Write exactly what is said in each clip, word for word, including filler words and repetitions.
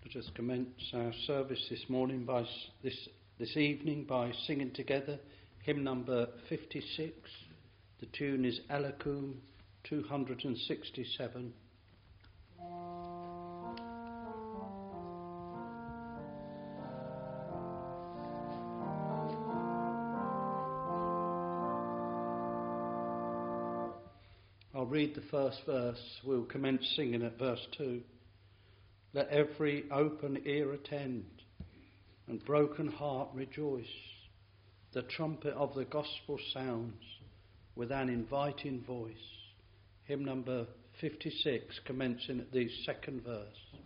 Let us commence our service this morning by this this evening by singing together hymn number fifty-six. The tune is Elacum two hundred sixty-seven. I'll read the first verse. We'll commence singing at verse two. Let every open ear attend and broken heart rejoice. The trumpet of the gospel sounds with an inviting voice. Hymn number fifty-six, commencing at the second verse.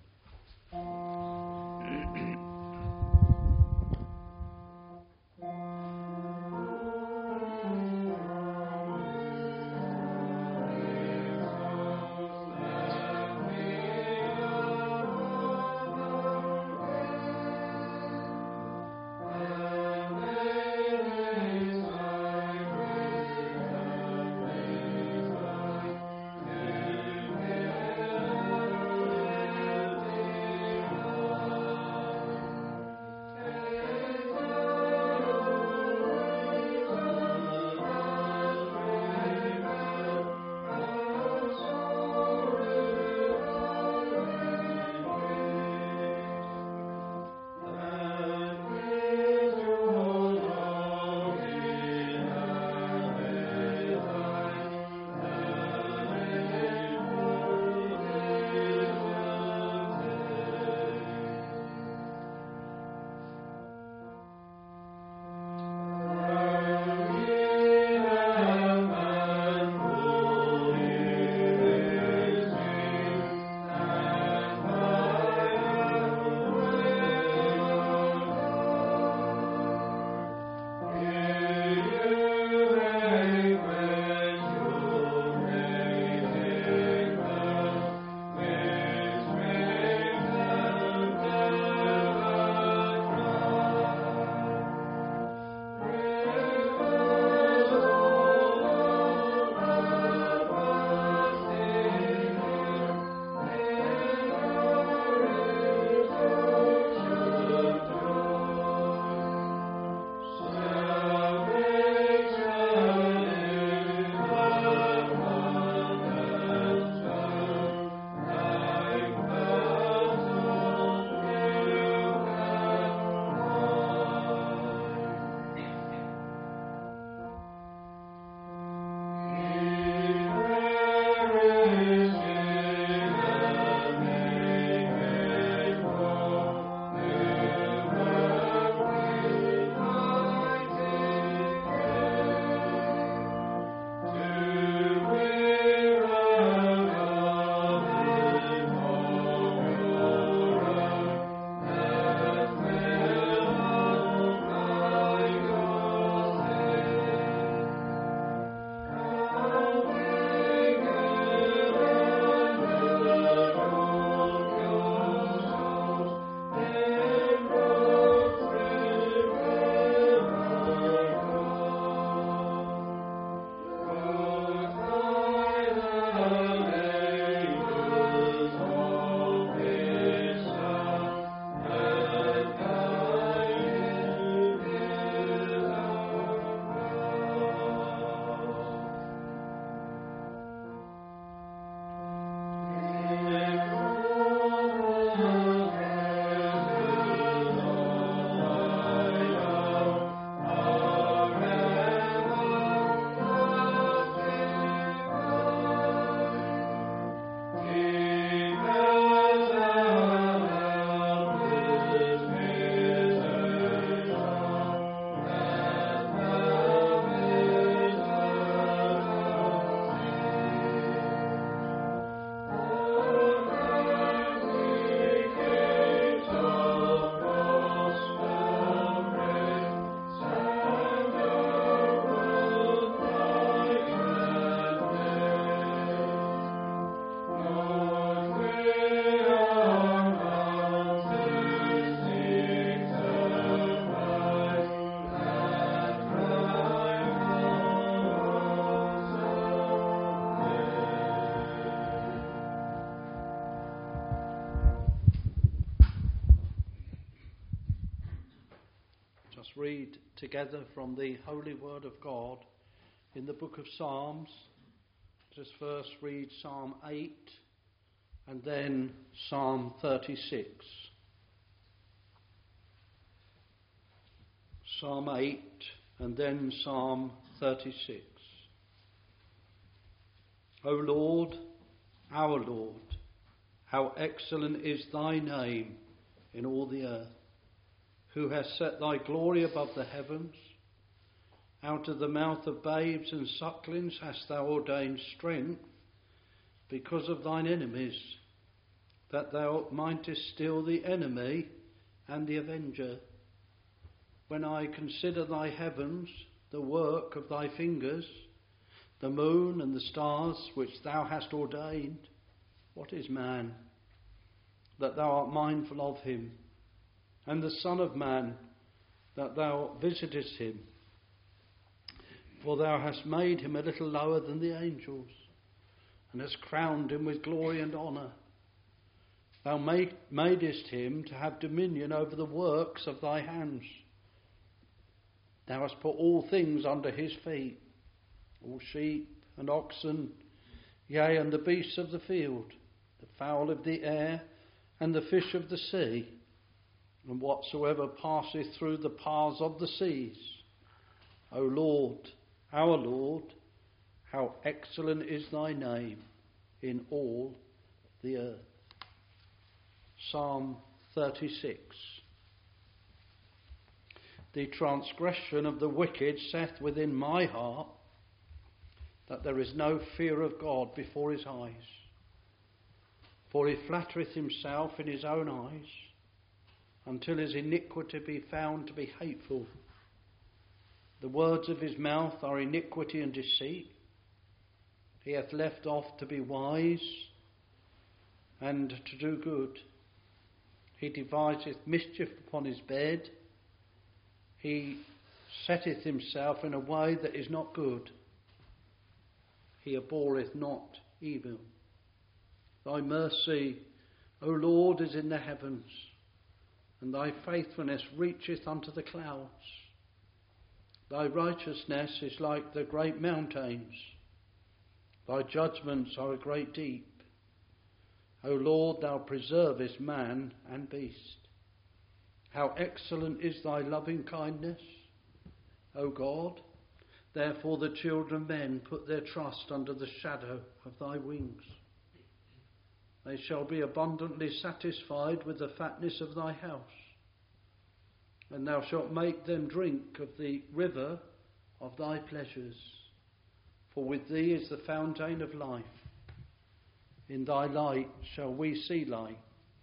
read together from the Holy Word of God in the book of Psalms. Let us first read Psalm eight and then Psalm thirty-six. Psalm eight and then Psalm thirty-six. O Lord, our Lord, how excellent is thy name in all the earth, who has set thy glory above the heavens. Out of the mouth of babes and sucklings hast thou ordained strength because of thine enemies, that thou mightest still the enemy and the avenger. When I consider thy heavens, the work of thy fingers, the moon and the stars which thou hast ordained, what is man, that thou art mindful of him, and the Son of Man, that thou visitest him? For thou hast made him a little lower than the angels, and hast crowned him with glory and honour. Thou made, madest him to have dominion over the works of thy hands. Thou hast put all things under his feet, all sheep and oxen, yea, and the beasts of the field, the fowl of the air, and the fish of the sea, and whatsoever passeth through the paths of the seas. O Lord, our Lord, how excellent is thy name in all the earth. Psalm thirty-six. The transgression of the wicked saith within my heart, that there is no fear of God before his eyes. For he flattereth himself in his own eyes, until his iniquity be found to be hateful. The words of his mouth are iniquity and deceit. He hath left off to be wise and to do good. He deviseth mischief upon his bed. He setteth himself in a way that is not good. He abhorreth not evil. Thy mercy, O Lord, is in the heavens, and thy faithfulness reacheth unto the clouds. Thy righteousness is like the great mountains. Thy judgments are a great deep. O Lord, thou preservest man and beast. How excellent is thy loving kindness, O God. Therefore the children of men put their trust under the shadow of thy wings. They shall be abundantly satisfied with the fatness of thy house, and thou shalt make them drink of the river of thy pleasures. For with thee is the fountain of life. In thy light shall we see light.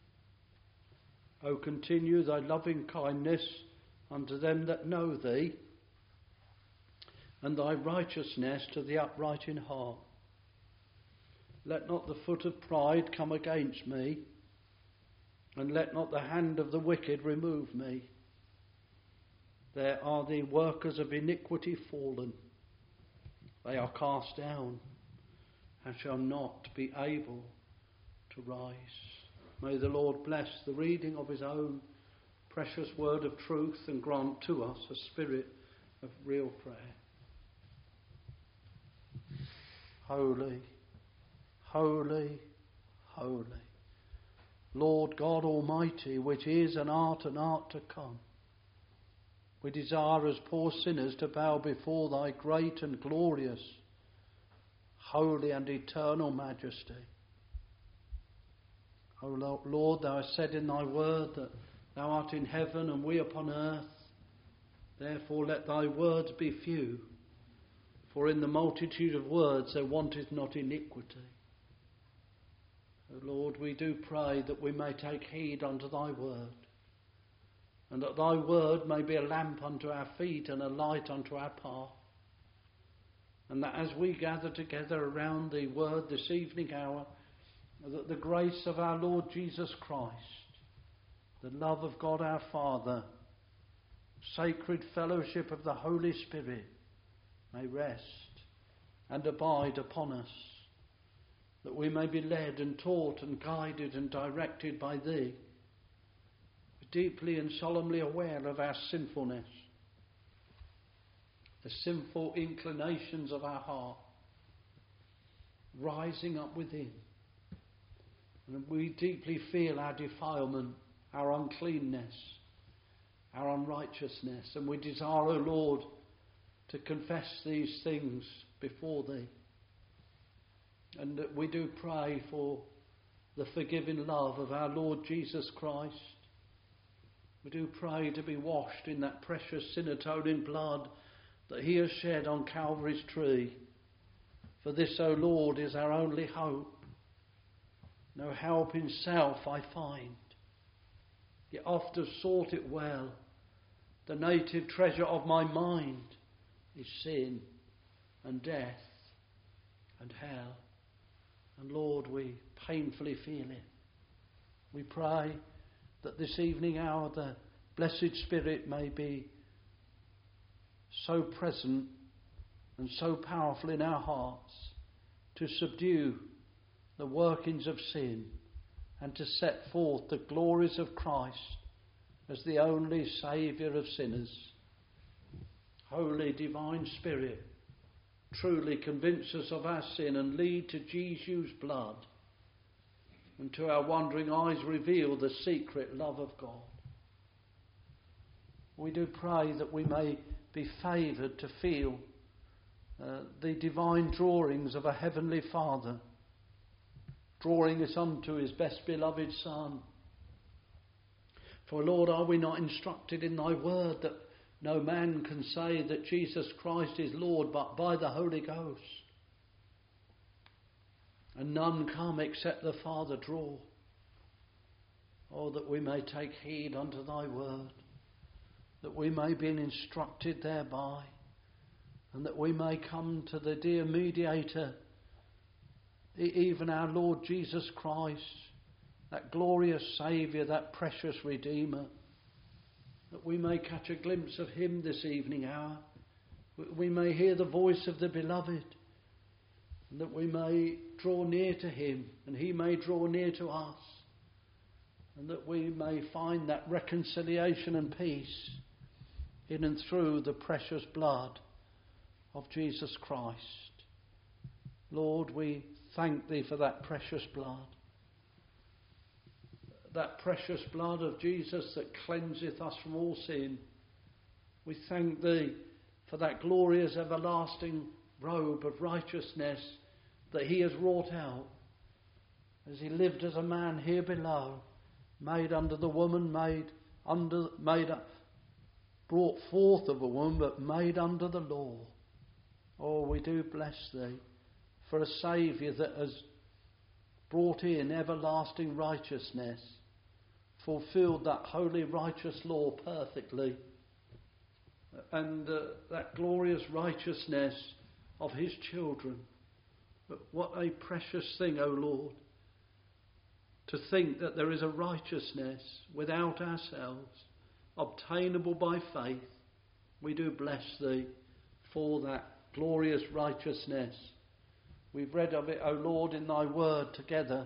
O continue thy loving kindness unto them that know thee, and thy righteousness to the upright in heart. Let not the foot of pride come against me, and let not the hand of the wicked remove me. There are the workers of iniquity fallen. They are cast down, and shall not be able to rise. May the Lord bless the reading of his own precious word of truth, and grant to us a spirit of real prayer. Holy, holy, holy, Lord God Almighty, which is and art and art to come. We desire as poor sinners to bow before thy great and glorious, holy and eternal majesty. O Lord, thou hast said in thy word that thou art in heaven and we upon earth. Therefore let thy words be few, for in the multitude of words there wanteth not iniquity. O Lord, we do pray that we may take heed unto thy word, and that thy word may be a lamp unto our feet and a light unto our path. And that as we gather together around the word this evening hour, that the grace of our Lord Jesus Christ, the love of God our Father, sacred fellowship of the Holy Spirit may rest and abide upon us, that we may be led and taught and guided and directed by thee, deeply and solemnly aware of our sinfulness the sinful inclinations of our heart rising up within. And we deeply feel our defilement, our uncleanness, our unrighteousness. And we desire, O Lord, to confess these things before Thee. And that we do pray for the forgiving love of our Lord Jesus Christ. We do pray to be washed in that precious sin-atoning blood that He has shed on Calvary's tree. For this, O Lord, is our only hope. No help in self I find, yet oft have sought it well. The native treasure of my mind is sin and death and hell. And Lord, we painfully feel it. We pray that this evening hour the blessed Spirit may be so present and so powerful in our hearts to subdue the workings of sin and to set forth the glories of Christ as the only Saviour of sinners. Holy Divine Spirit, truly convince us of our sin and lead to Jesus' blood, and to our wondering eyes reveal the secret love of God. We do pray that we may be favoured to feel uh, the divine drawings of a Heavenly Father, drawing us unto His best beloved Son. For Lord, are we not instructed in Thy word that no man can say that Jesus Christ is Lord but by the Holy Ghost? And none come except the Father draw. Oh, that we may take heed unto Thy word, that we may be instructed thereby, and that we may come to the dear mediator, even our Lord Jesus Christ, that glorious Saviour, that precious Redeemer, that we may catch a glimpse of Him this evening hour. We may hear the voice of the Beloved, and that we may draw near to Him and He may draw near to us, and that we may find that reconciliation and peace in and through the precious blood of Jesus Christ. Lord, we thank Thee for that precious blood, that precious blood of Jesus that cleanseth us from all sin. We thank Thee for that glorious everlasting robe of righteousness that He has wrought out as He lived as a man here below, made under the woman, made under, made up, brought forth of a woman, but made under the law. Oh, we do bless Thee for a Saviour that has brought in everlasting righteousness, fulfilled that holy righteous law perfectly, and uh, that glorious righteousness of His children. But what a precious thing, O Lord, to think that there is a righteousness without ourselves, obtainable by faith. We do bless Thee for that glorious righteousness. We've read of it, O Lord, in Thy word together.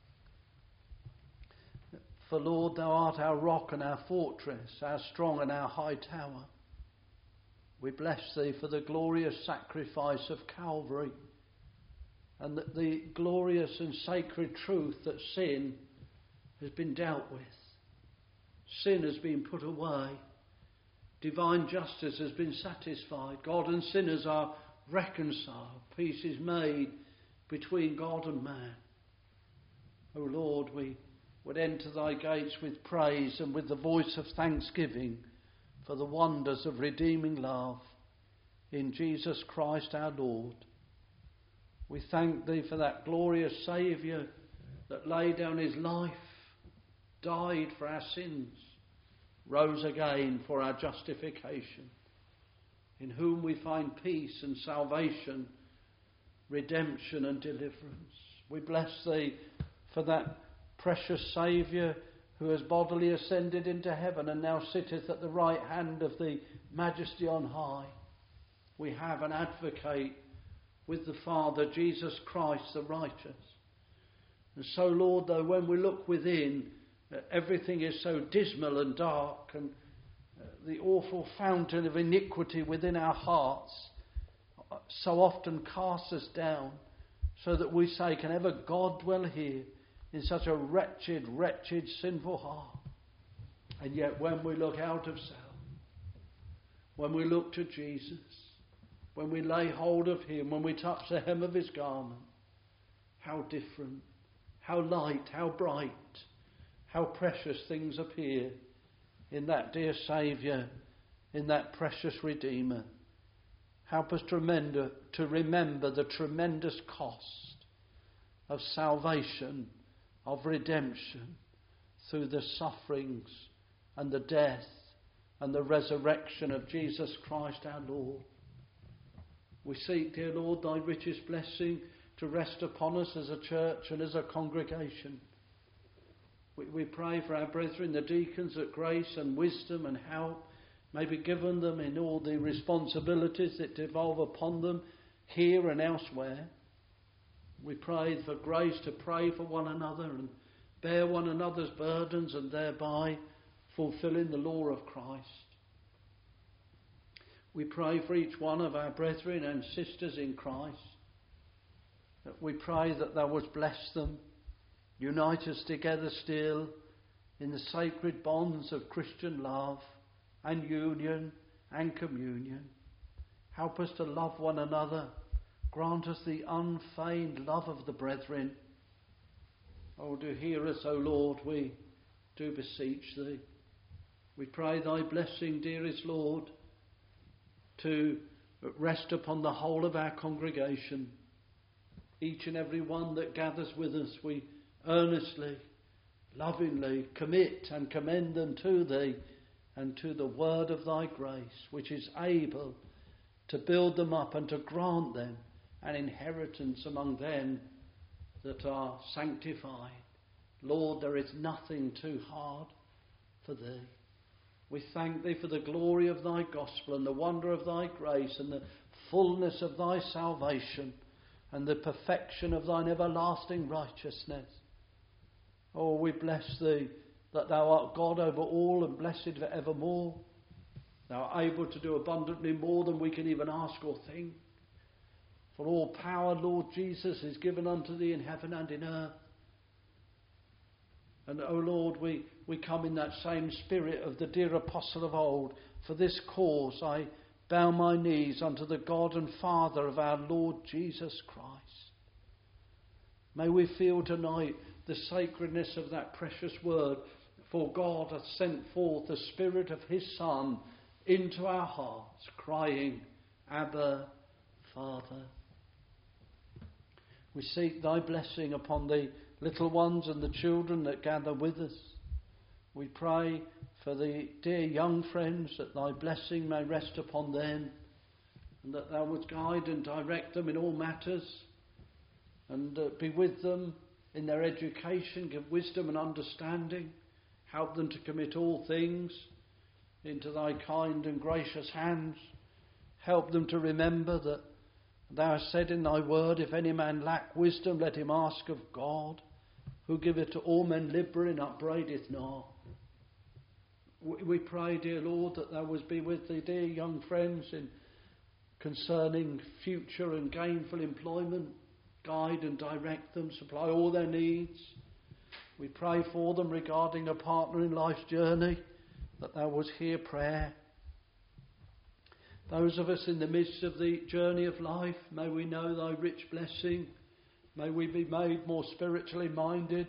For Lord, Thou art our rock and our fortress, our strong and our high tower. We bless Thee for the glorious sacrifice of Calvary, and that the glorious and sacred truth that sin has been dealt with. Sin has been put away. Divine justice has been satisfied. God and sinners are reconciled. Peace is made between God and man. O Lord, we would enter Thy gates with praise and with the voice of thanksgiving for the wonders of redeeming love in Jesus Christ our Lord. We thank Thee for that glorious Saviour that laid down His life, died for our sins, rose again for our justification, in whom we find peace and salvation, redemption and deliverance. We bless Thee for that precious Saviour who has bodily ascended into heaven and now sitteth at the right hand of the Majesty on high. We have an advocate with the Father, Jesus Christ the righteous. And so, Lord, though when we look within, uh, everything is so dismal and dark, and uh, the awful fountain of iniquity within our hearts so often casts us down, so that we say, can ever God dwell here in such a wretched, wretched, sinful heart? And yet when we look out of self, when we look to Jesus, when we lay hold of him, when we touch the hem of his garment, how different, how light, how bright, how precious things appear in that dear Saviour, in that precious Redeemer. Help us to remember, to remember the tremendous cost of salvation, of redemption, through the sufferings and the death and the resurrection of Jesus Christ our Lord. We seek, dear Lord, thy richest blessing to rest upon us as a church and as a congregation. We, we pray for our brethren, the deacons, that grace and wisdom and help may be given them in all the responsibilities that devolve upon them here and elsewhere. We pray for grace to pray for one another and bear one another's burdens, and thereby fulfilling the law of Christ. We pray for each one of our brethren and sisters in Christ. We pray that thou wouldst bless them, unite us together still in the sacred bonds of Christian love and union and communion. Help us to love one another. Grant us the unfeigned love of the brethren. Oh, do hear us, O Lord, we do beseech thee. We pray thy blessing, dearest Lord, to rest upon the whole of our congregation. Each and every one that gathers with us, we earnestly, lovingly commit and commend them to thee and to the word of thy grace, which is able to build them up and to grant them an inheritance among them that are sanctified. Lord, there is nothing too hard for thee. We thank thee for the glory of thy gospel and the wonder of thy grace and the fullness of thy salvation and the perfection of thine everlasting righteousness. Oh, we bless thee that thou art God over all and blessed for evermore. Thou art able to do abundantly more than we can even ask or think. For all power, Lord Jesus, is given unto thee in heaven and in earth. And, O Lord, we, we come in that same spirit of the dear apostle of old. For this cause I bow my knees unto the God and Father of our Lord Jesus Christ. May we feel tonight the sacredness of that precious word. For God hath sent forth the Spirit of his Son into our hearts, crying, Abba, Father. We seek thy blessing upon the little ones and the children that gather with us. We pray for the dear young friends, that thy blessing may rest upon them, and that thou wouldst guide and direct them in all matters, and uh, be with them in their education, give wisdom and understanding, help them to commit all things into thy kind and gracious hands. Help them to remember that thou hast said in thy word, if any man lack wisdom, let him ask of God, who giveth to all men liberally and upbraideth not. We pray, dear Lord, that thou wouldst be with the dear young friends in concerning future and gainful employment. Guide and direct them, supply all their needs. We pray for them regarding a partner in life's journey, that thou wouldst hear prayer. Those of us in the midst of the journey of life, may we know thy rich blessing. May we be made more spiritually minded.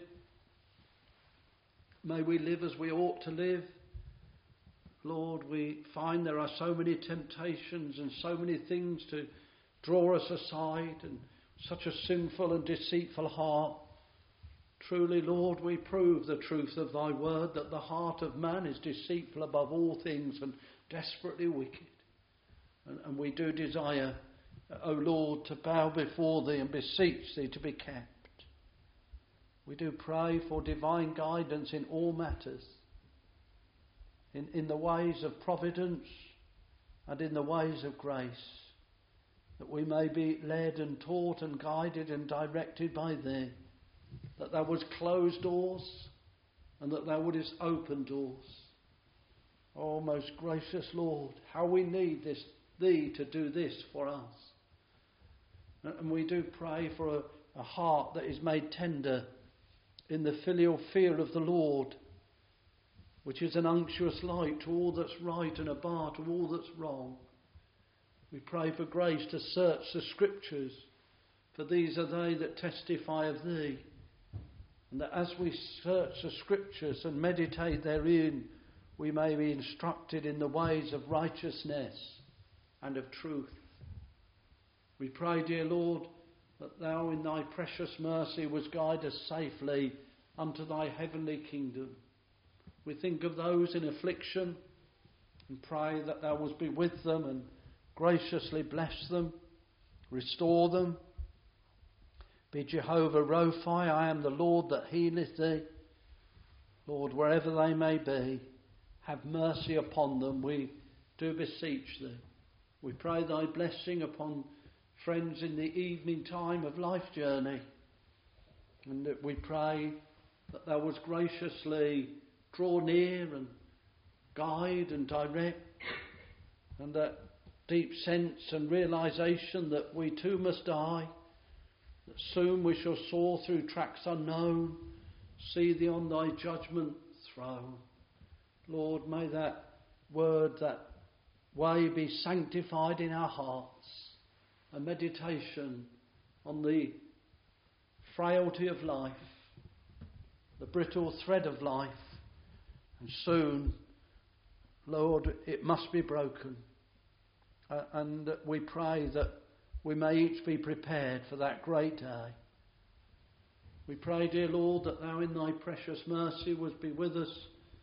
May we live as we ought to live. Lord, we find there are so many temptations and so many things to draw us aside, and such a sinful and deceitful heart. Truly, Lord, we prove the truth of thy word, that the heart of man is deceitful above all things and desperately wicked. And, and we do desire, O Lord, to bow before thee and beseech thee to be kept. We do pray for divine guidance in all matters, in, in the ways of providence and in the ways of grace, that we may be led and taught and guided and directed by thee, that thou wouldst close doors and that thou wouldst open doors. Oh, most gracious Lord, how we need this, Thee to do this for us. And we do pray for a, a heart that is made tender in the filial fear of the Lord, which is an unctuous light to all that's right and a bar to all that's wrong. We pray for grace to search the Scriptures, for these are they that testify of Thee. And that as we search the Scriptures and meditate therein, we may be instructed in the ways of righteousness and of truth. We pray, dear Lord, that Thou in Thy precious mercy wouldst guide us safely unto Thy heavenly kingdom. We think of those in affliction and pray that Thou wouldst be with them and graciously bless them, restore them. Be Jehovah Rophi, I am the Lord that healeth thee. Lord, wherever they may be, have mercy upon them, we do beseech Thee. We pray Thy blessing upon friends in the evening time of life journey. And that we pray that Thou wouldst graciously draw near and guide and direct, and that deep sense and realisation that we too must die, that soon we shall soar through tracks unknown, see Thee on Thy judgment throne. Lord, may that word, that way be sanctified in our hearts, a meditation on the frailty of life, the brittle thread of life, and soon, Lord, it must be broken. Uh, and we pray that we may each be prepared for that great day. We pray, dear Lord, that Thou in Thy precious mercy would be with us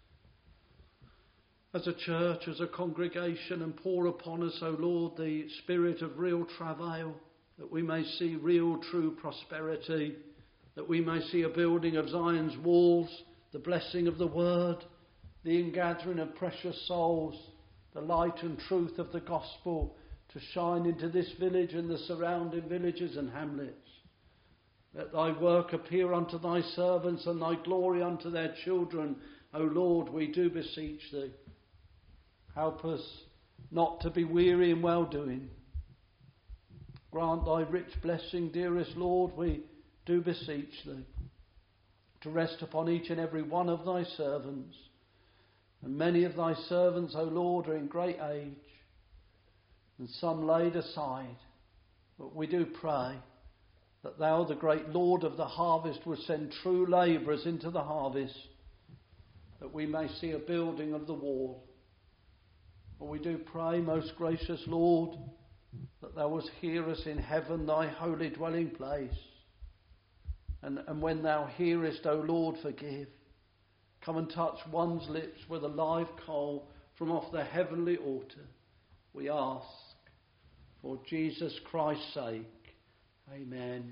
as a church, as a congregation, and pour upon us, O Lord, the spirit of real travail, that we may see real true prosperity, that we may see a building of Zion's walls, the blessing of the word, the ingathering of precious souls, the light and truth of the gospel to shine into this village and the surrounding villages and hamlets. Let Thy work appear unto Thy servants and Thy glory unto their children. O Lord, we do beseech Thee. Help us not to be weary in well-doing. Grant Thy rich blessing, dearest Lord, we do beseech Thee, to rest upon each and every one of Thy servants. And many of Thy servants, O Lord, are in great age, and some laid aside. But we do pray that Thou, the great Lord of the harvest, would send true labourers into the harvest, that we may see a building of the wall. For we do pray, most gracious Lord, that Thou wouldst hear us in heaven, Thy holy dwelling place. And, and when Thou hearest, O Lord, forgive. Come and touch one's lips with a live coal from off the heavenly altar. We ask, for Jesus Christ's sake. Amen.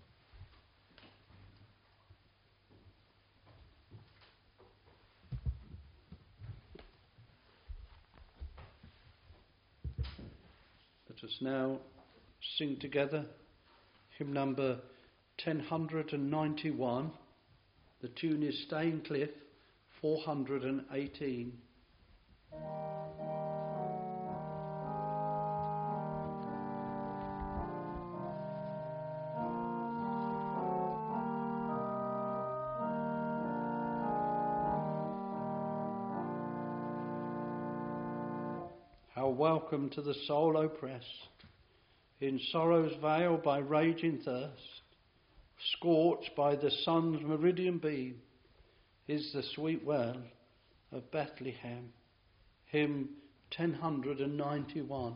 Let us now sing together hymn number ten ninety-one. The tune is Staincliffe four hundred eighteen. How welcome to the soul oppressed, in sorrow's vale by raging thirst, scorched by the sun's meridian beam, is the sweet well of Bethlehem. Hymn ten ninety-one.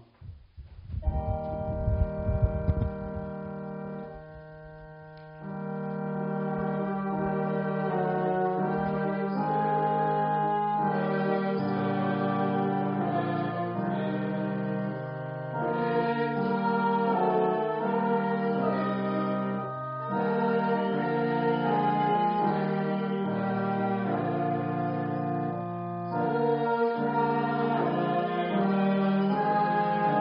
Thank you.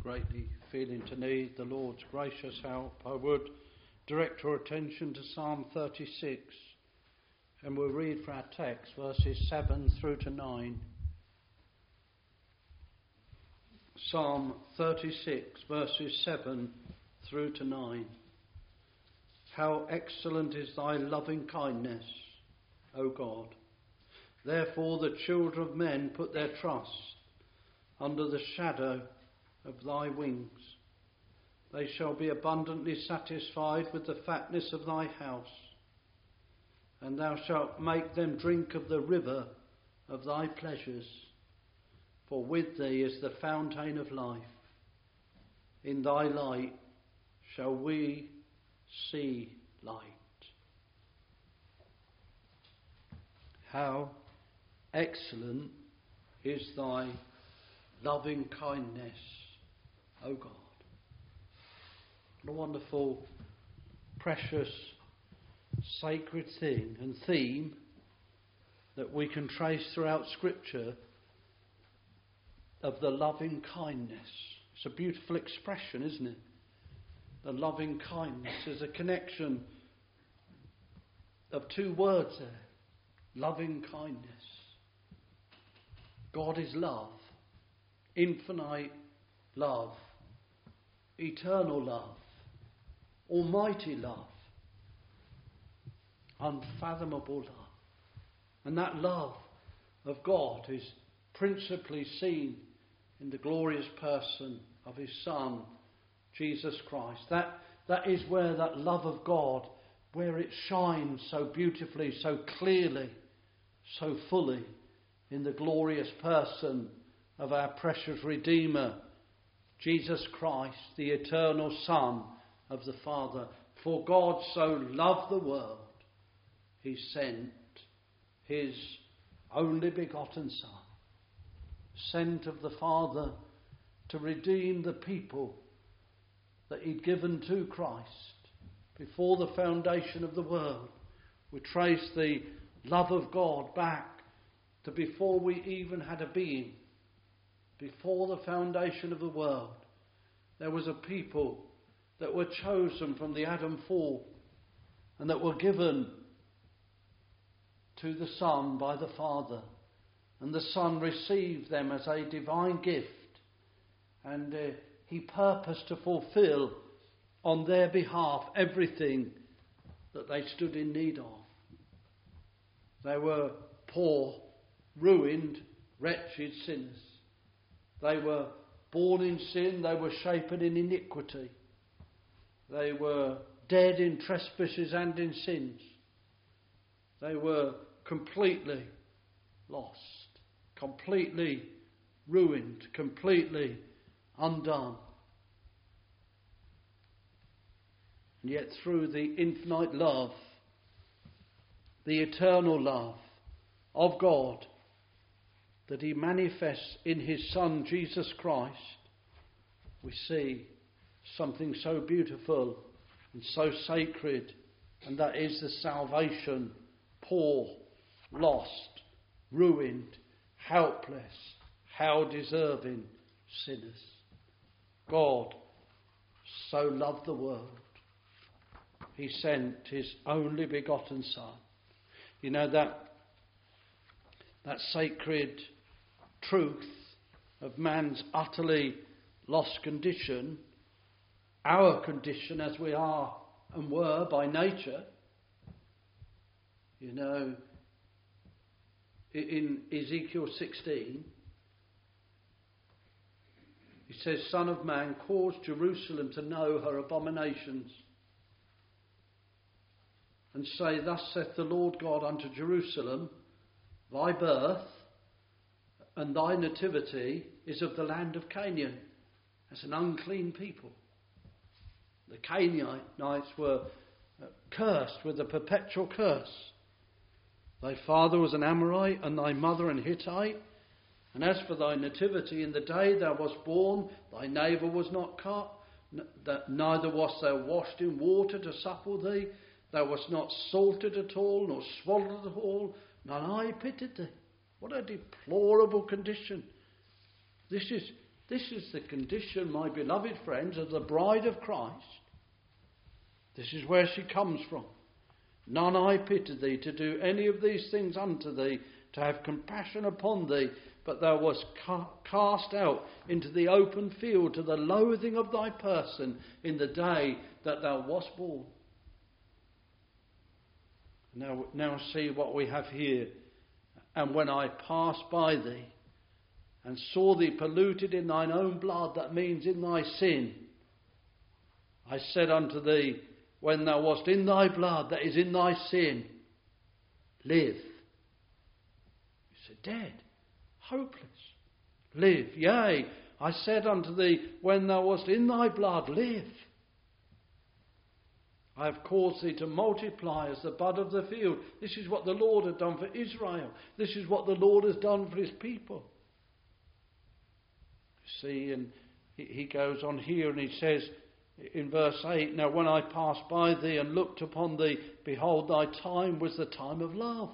greatly feeling to need the Lord's gracious help, I would direct your attention to Psalm thirty-six, and we'll read for our text verses seven through to nine. Psalm thirty-six, verses seven through to nine. How excellent is thy loving kindness, O God! Therefore the children of men put their trust under the shadow of thy wings. They shall be abundantly satisfied with the fatness of thy house, and thou shalt make them drink of the river of thy pleasures. For with thee is the fountain of life. In thy light shall we see light. How excellent is thy loving kindness, O God. What a wonderful, precious, sacred thing and theme that we can trace throughout Scripture of the loving kindness. It's a beautiful expression, isn't it? The loving kindness is a connection of two words there. Loving kindness. God is love. Infinite love. Eternal love. Almighty love. Unfathomable love. And that love of God is principally seen in the glorious person of his Son, Jesus Christ. That, that is where that love of God, where it shines so beautifully, so clearly, so fully in the glorious person of our precious Redeemer, Jesus Christ, the eternal Son of the Father. For God so loved the world, he sent his only begotten Son, sent of the Father to redeem the people that he'd given to Christ before the foundation of the world. We trace the love of God back to before we even had a being. Before the foundation of the world, there was a people that were chosen from the Adam fall and that were given to the Son by the Father. And the Son received them as a divine gift, and uh, he purposed to fulfill on their behalf everything that they stood in need of. They were poor, ruined, wretched sinners. They were born in sin, they were shapen in iniquity. They were dead in trespasses and in sins. They were completely lost, completely ruined, completely undone. And yet through the infinite love, the eternal love of God that he manifests in his Son Jesus Christ, we see something so beautiful and so sacred, and that is the salvation, poor, lost, ruined, helpless, how deserving sinners. God so loved the world, he sent his only begotten Son. You know, that that sacred truth of man's utterly lost condition, our condition as we are and were by nature. You know, in Ezekiel sixteen, he says, Son of man, cause Jerusalem to know her abominations, and say, Thus saith the Lord God unto Jerusalem, Thy birth and thy nativity is of the land of Canaan, as an unclean people. The Canaanites were cursed with a perpetual curse. Thy father was an Amorite, and thy mother an Hittite. And as for thy nativity, in the day thou wast born, thy neighbour was not cut, neither wast thou washed in water to supple thee. Thou wast not salted at all, nor swallowed at all. None eye pitied thee. What a deplorable condition. This is This is the condition, my beloved friends, of the bride of Christ. This is where she comes from. None I pity thee to do any of these things unto thee, to have compassion upon thee, but thou wast ca- cast out into the open field to the loathing of thy person in the day that thou wast born. Now, now see what we have here. And when I passed by thee, and saw thee polluted in thine own blood, that means in thy sin, I said unto thee, when thou wast in thy blood, that is in thy sin, live. You said, dead, hopeless, live. Yea, I said unto thee, when thou wast in thy blood, live. I have caused thee to multiply as the bud of the field. This is what the Lord had done for Israel. This is what the Lord has done for his people. You see, and he goes on here and he says in verse eight, now when I passed by thee and looked upon thee, behold, thy time was the time of love.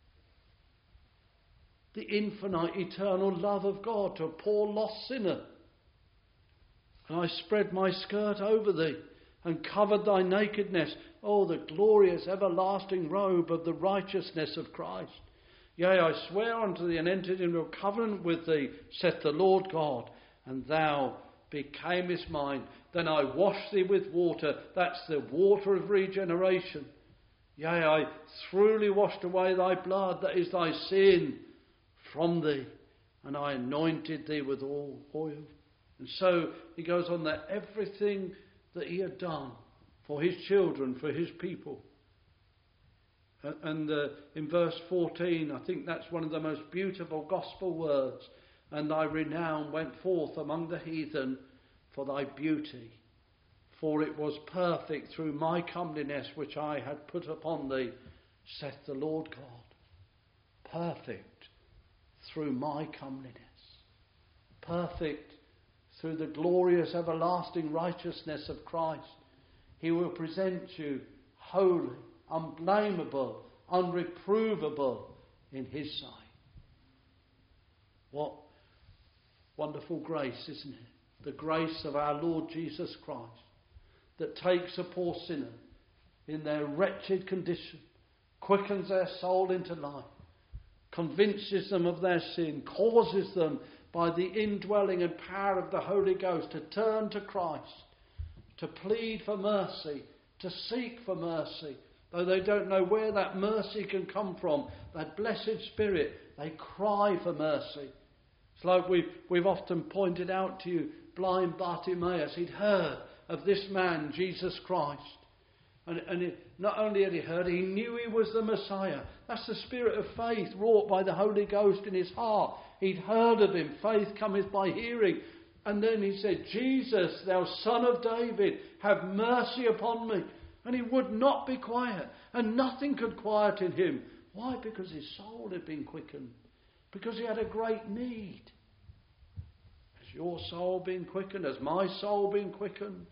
The infinite, eternal love of God to a poor lost sinner. And I spread my skirt over thee, and covered thy nakedness. Oh, the glorious everlasting robe of the righteousness of Christ. Yea, I swear unto thee and entered into a covenant with thee, saith the Lord God, and thou becamest mine. Then I washed thee with water. That's the water of regeneration. Yea, I thoroughly washed away thy blood, that is thy sin, from thee. And I anointed thee with all oil. And so he goes on that everything that he had done for his children, for his people. And uh, in verse fourteen, I think that's one of the most beautiful gospel words. And thy renown went forth among the heathen for thy beauty. For it was perfect through my comeliness which I had put upon thee, saith the Lord God. Perfect through my comeliness. Perfect through the glorious everlasting righteousness of Christ. He will present you holy, unblameable, unreprovable in his sight. What wonderful grace, isn't it? The grace of our Lord Jesus Christ that takes a poor sinner in their wretched condition, quickens their soul into life, convinces them of their sin, causes them by the indwelling and power of the Holy Ghost to turn to Christ, to plead for mercy, to seek for mercy. Though they don't know where that mercy can come from, that blessed Spirit, they cry for mercy. It's like we've, we've often pointed out to you, blind Bartimaeus, he'd heard of this man, Jesus Christ. And, and it, not only had he heard, he knew he was the Messiah. That's the spirit of faith wrought by the Holy Ghost in his heart. He'd heard of him. Faith cometh by hearing. And then he said, Jesus, thou son of David, have mercy upon me. And he would not be quiet. And nothing could quieten him. Why? Because his soul had been quickened. Because he had a great need. Has your soul been quickened? Has my soul been quickened?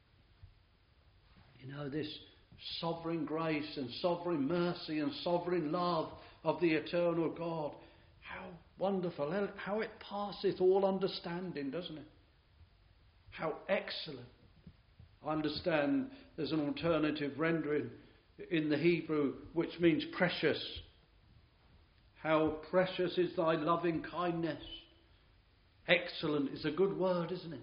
You know, this sovereign grace and sovereign mercy and sovereign love of the eternal God. How wonderful. How it passeth all understanding, doesn't it? How excellent. I understand there's an alternative rendering in the Hebrew which means precious. How precious is thy loving kindness. Excellent is a good word, isn't it?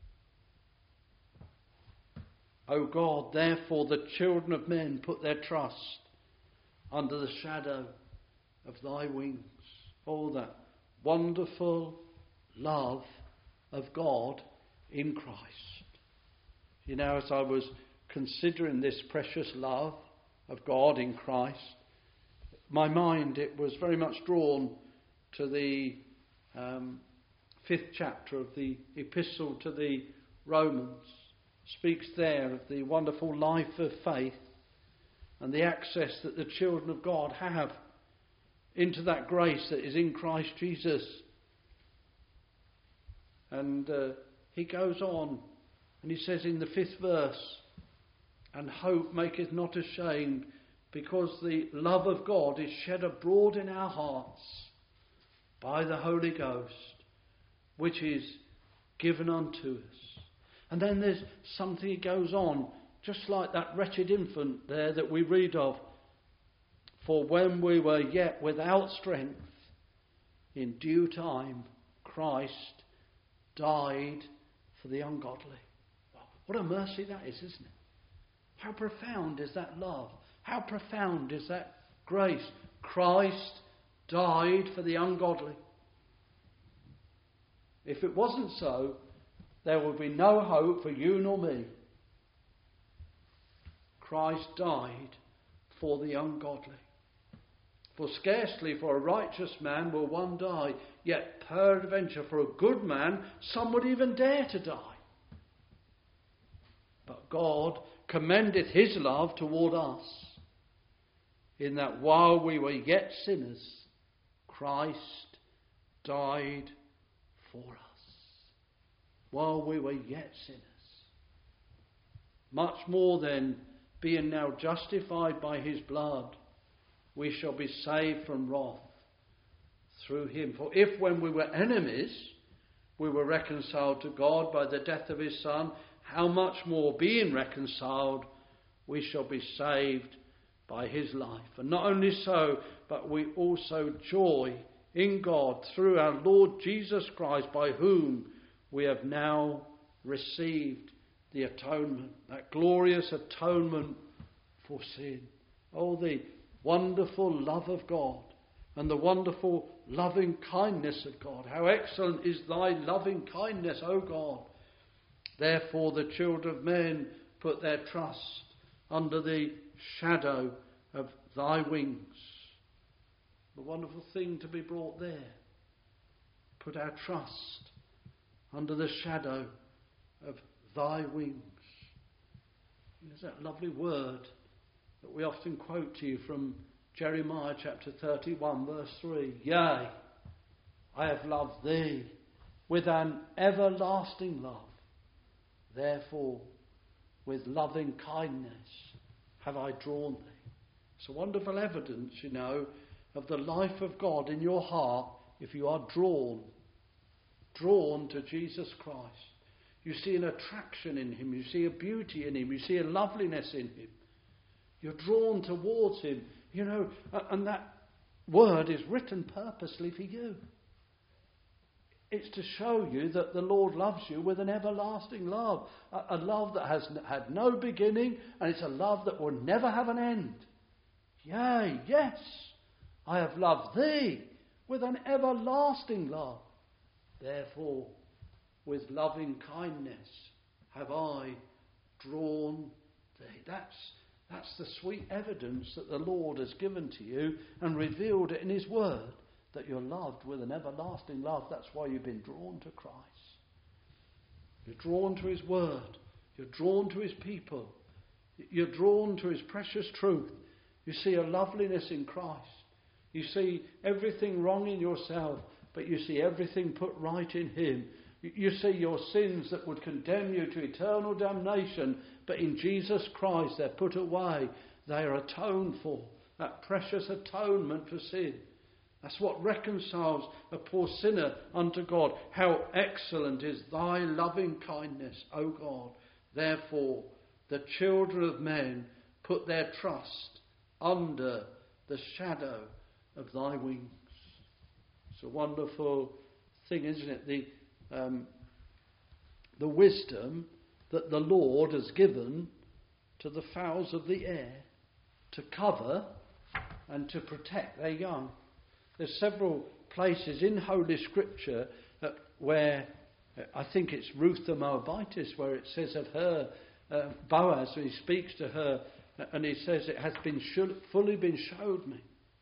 O God, therefore the children of men put their trust under the shadow of thy wings. Oh, that wonderful love of God in Christ. You know, as I was considering this precious love of God in Christ, my mind, it was very much drawn to the um, fifth chapter of the epistle to the Romans. Speaks there of the wonderful life of faith and the access that the children of God have into that grace that is in Christ Jesus. And uh, he goes on and he says in the fifth verse, and hope maketh not ashamed, because the love of God is shed abroad in our hearts by the Holy Ghost, which is given unto us. And then there's something that goes on, just like that wretched infant there that we read of. For when we were yet without strength, in due time Christ died for the ungodly. What a mercy that is, isn't it? How profound is that love? How profound is that grace? Christ died for the ungodly. If it wasn't so, there would be no hope for you nor me. Christ died for the ungodly. For scarcely for a righteous man will one die, yet peradventure for a good man some would even dare to die. But God commendeth his love toward us, in that while we were yet sinners, Christ died for us. While we were yet sinners. Much more then, being now justified by his blood, we shall be saved from wrath through him. For if when we were enemies, we were reconciled to God by the death of his Son, how much more, being reconciled, we shall be saved by his life. And not only so, but we also joy in God through our Lord Jesus Christ, by whom we have now received the atonement, that glorious atonement for sin. Oh, the wonderful love of God and the wonderful loving kindness of God. How excellent is thy loving kindness, O God. Therefore the children of men put their trust under the shadow of thy wings. A wonderful thing to be brought there. Put our trust under the shadow of thy wings. There's that lovely word that we often quote to you from Jeremiah chapter thirty-one verse three. Yea, I have loved thee with an everlasting love. Therefore, with loving kindness have I drawn thee. It's a wonderful evidence, you know, of the life of God in your heart if you are drawn, drawn to Jesus Christ. You see an attraction in him. You see a beauty in him. You see a loveliness in him. You're drawn towards him. You know, and that word is written purposely for you. It's to show you that the Lord loves you with an everlasting love. A, a love that has had no beginning, and it's a love that will never have an end. Yea, yes, I have loved thee with an everlasting love. Therefore, with loving kindness have I drawn thee. That's, that's the sweet evidence that the Lord has given to you and revealed it in his word. That you're loved with an everlasting love. That's why you've been drawn to Christ. You're drawn to his word. You're drawn to his people. You're drawn to his precious truth. You see a loveliness in Christ. You see everything wrong in yourself, but you see everything put right in him. You see your sins that would condemn you to eternal damnation, but in Jesus Christ they're put away. They are atoned for. That precious atonement for sin. That's what reconciles a poor sinner unto God. How excellent is thy loving kindness, O God. Therefore, the children of men put their trust under the shadow of thy wings. It's a wonderful thing, isn't it? The, um, the wisdom that the Lord has given to the fowls of the air to cover and to protect their young. There's several places in Holy Scripture uh, where, uh, I think it's Ruth the Moabitess, where it says of her, uh, Boaz, when he speaks to her, uh, and he says, it has been sh- fully been showed me.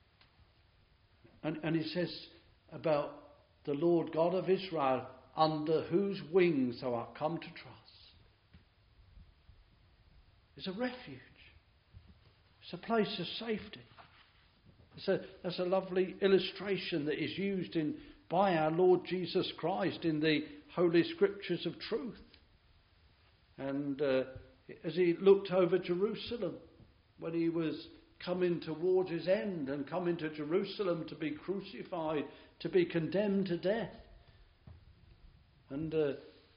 And, and he says about the Lord God of Israel, under whose wings thou art come to trust. It's a refuge. It's a place of safety. It's a, that's a lovely illustration that is used in by our Lord Jesus Christ in the Holy Scriptures of truth. And uh, as he looked over Jerusalem, when he was coming towards his end and coming to Jerusalem to be crucified, to be condemned to death. And uh,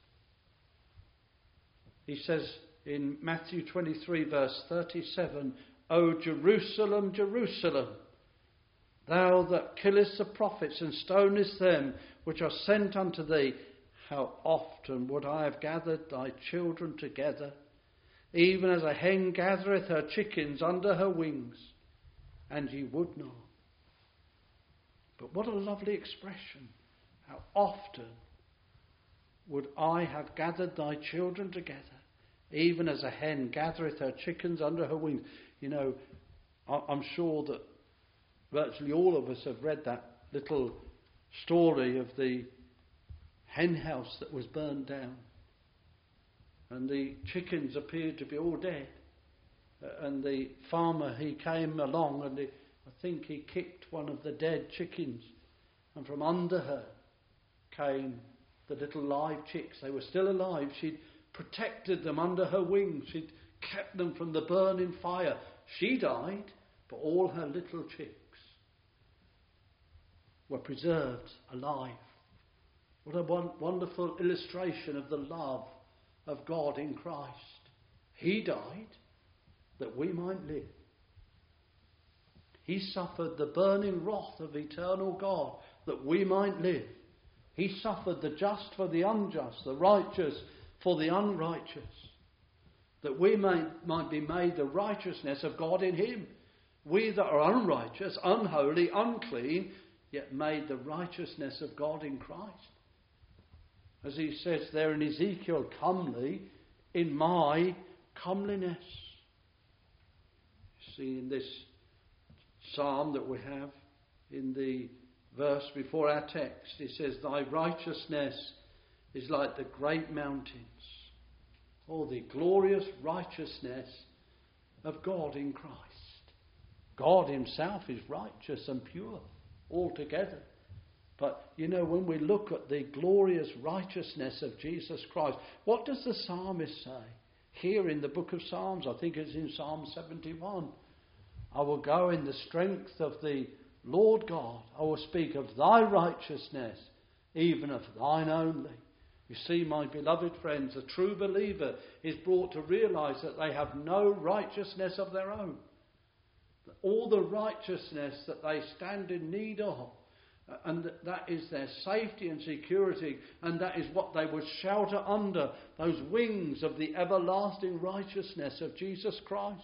He says in Matthew twenty-three verse thirty-seven, O Jerusalem, Jerusalem, thou that killest the prophets and stonest them which are sent unto thee, how often would I have gathered thy children together, even as a hen gathereth her chickens under her wings, and ye would not. But what a lovely expression. How often would I have gathered thy children together, even as a hen gathereth her chickens under her wings. You know, I'm sure that virtually all of us have read that little story of the hen house that was burned down. And the chickens appeared to be all dead. And the farmer, he came along and he, I think he kicked one of the dead chickens. And from under her came the little live chicks. They were still alive. She'd protected them under her wings. She'd kept them from the burning fire. She died, but all her little chicks were preserved alive. What a wonderful illustration of the love of God in Christ. He died that we might live. He suffered the burning wrath of eternal God that we might live. He suffered the just for the unjust, the righteous for the unrighteous, that we may, might be made the righteousness of God in him. We that are unrighteous, unholy, unclean, yet made the righteousness of God in Christ. As he says there in Ezekiel, comely in my comeliness. You see in this psalm that we have in the verse before our text, it says, thy righteousness is like the great mountains. Oh, the glorious righteousness of God in Christ. God himself is righteous and pure altogether. But, you know, when we look at the glorious righteousness of Jesus Christ, what does the psalmist say? Here in the book of Psalms, I think it's in Psalm seventy-one. I will go in the strength of the Lord God. I will speak of thy righteousness, even of thine only. You see, my beloved friends, a true believer is brought to realise that they have no righteousness of their own. That all the righteousness that they stand in need of, and that is their safety and security, and that is what they would shelter under, those wings of the everlasting righteousness of Jesus Christ.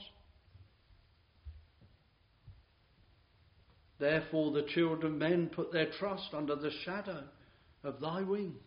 Therefore the children of men put their trust under the shadow of thy wings.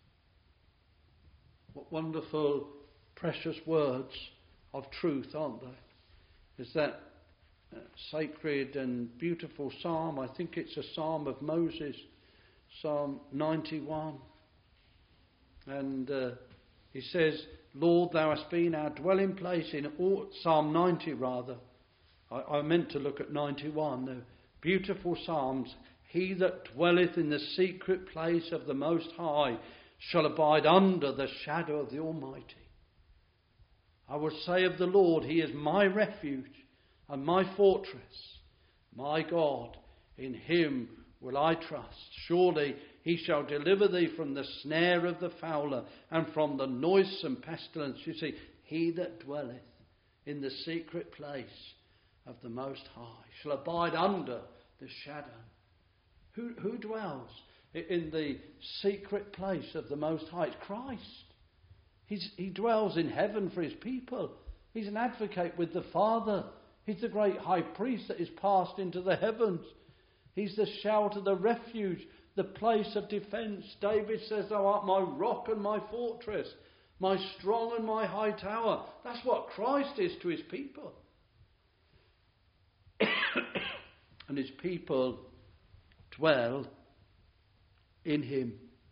What wonderful, precious words of truth, aren't they? Is that uh, sacred and beautiful psalm? I think it's a psalm of Moses, Psalm ninety-one. And uh, he says, Lord, thou hast been our dwelling place in all, Psalm ninety rather. I, I meant to look at ninety-one. The beautiful psalms. He that dwelleth in the secret place of the Most High shall abide under the shadow of the Almighty. I will say of the Lord, he is my refuge and my fortress, my God, in him will I trust. Surely he shall deliver thee from the snare of the fowler and from the noisome pestilence. You see, he that dwelleth in the secret place of the Most High shall abide under the shadow. Who, who dwells in the secret place of the Most High? It's Christ. He's, he dwells in heaven for his people. He's an advocate with the Father. He's the great high priest that is passed into the heavens. He's the shelter, the refuge, the place of defence. David says, thou art my rock and my fortress, my strong and my high tower. That's what Christ is to his people. And his people dwell in him.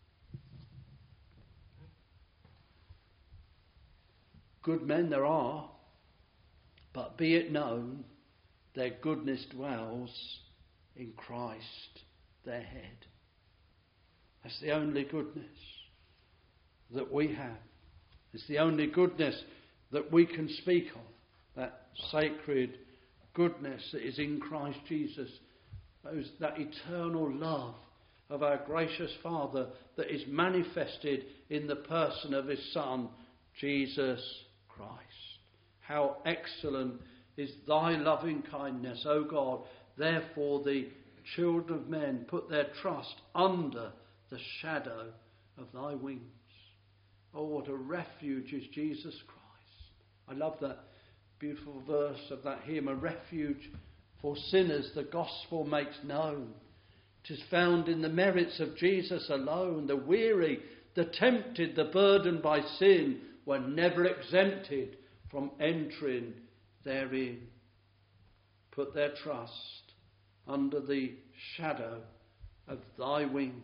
Good men there are, but be it known, their goodness dwells in Christ, their head. That's the only goodness that we have. It's the only goodness that we can speak of. That sacred goodness that is in Christ Jesus. Those, that eternal love of our gracious Father that is manifested in the person of his Son, Jesus Christ. How excellent is thy loving kindness, O God. Therefore the children of men put their trust under the shadow of thy wings. Oh, what a refuge is Jesus Christ. I love that beautiful verse of that hymn, a refuge for sinners the gospel makes known. It is found in the merits of Jesus alone. The weary, the tempted, the burdened by sin were never exempted from entering therein. Put their trust under the shadow of thy wings.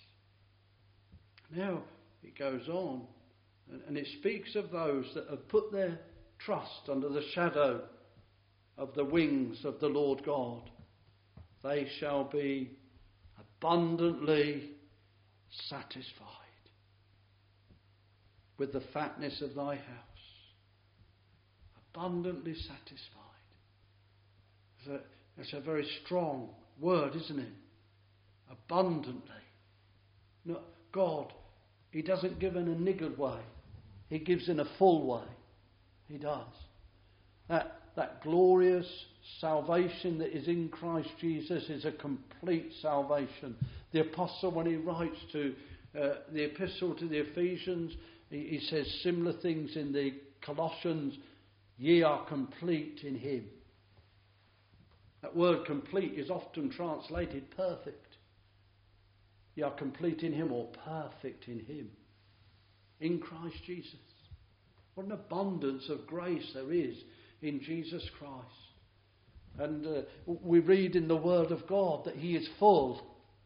Now it goes on, and it speaks of those that have put their trust under the shadow of the wings of the Lord God. They shall be abundantly satisfied with the fatness of thy house. Abundantly satisfied. It's a, it's a very strong word, isn't it? Abundantly. No, God, he doesn't give in a niggard way. He gives in a full way. He does. That, that glorious salvation that is in Christ Jesus is a complete salvation. The apostle, when he writes to uh, the epistle to the Ephesians, he, he says similar things in the Colossians. Ye are complete in him. That word complete is often translated perfect. Ye are complete in him, or perfect in him. In Christ Jesus. What an abundance of grace there is in Jesus Christ. And uh, we read in the Word of God that he is full,